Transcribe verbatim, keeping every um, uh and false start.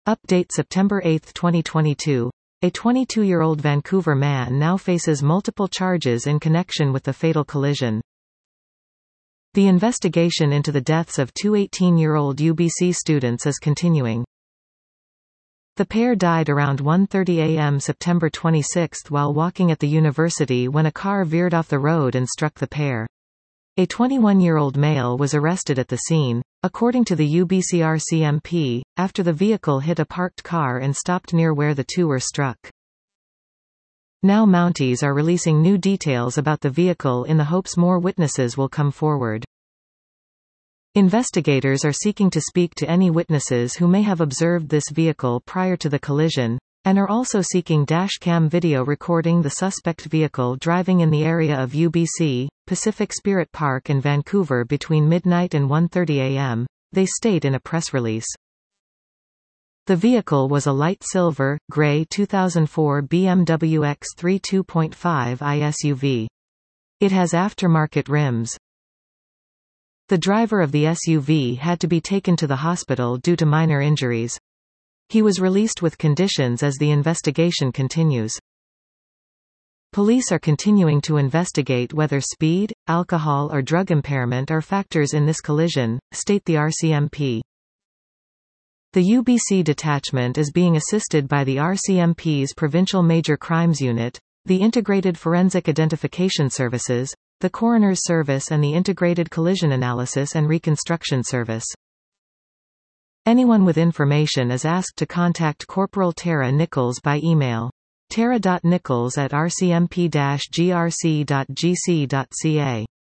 Update September eighth twenty twenty-two. A twenty-two-year-old Vancouver man now faces multiple charges in connection with the fatal collision. The investigation into the deaths of two eighteen-year-old U B C students is continuing. The pair died around one thirty a m September twenty-sixth while walking at the university when a car veered off the road and struck the pair. A twenty-one-year-old male was arrested at the scene, according to the U B C R C M P, after the vehicle hit a parked car and stopped near where the two were struck. Now Mounties are releasing new details about the vehicle in the hopes more witnesses will come forward. Investigators are seeking to speak to any witnesses who may have observed this vehicle prior to the collision, and are also seeking dashcam video recording the suspect vehicle driving in the area of U B C, Pacific Spirit Park in Vancouver between midnight and one thirty a m, they state in a press release. The vehicle was a light silver, grey two thousand four B M W X three two point five i S U V. It has aftermarket rims. The driver of the S U V had to be taken to the hospital due to minor injuries. He was released with conditions as the investigation continues. Police are continuing to investigate whether speed, alcohol or drug impairment are factors in this collision, state the R C M P. The U B C detachment is being assisted by the R C M P's Provincial Major Crimes Unit, the Integrated Forensic Identification Services, the Coroner's Service and the Integrated Collision Analysis and Reconstruction Service. Anyone with information is asked to contact Corporal Tara Nichols by email. tara dot nichols at r c m p dash g r c dot g c dot c a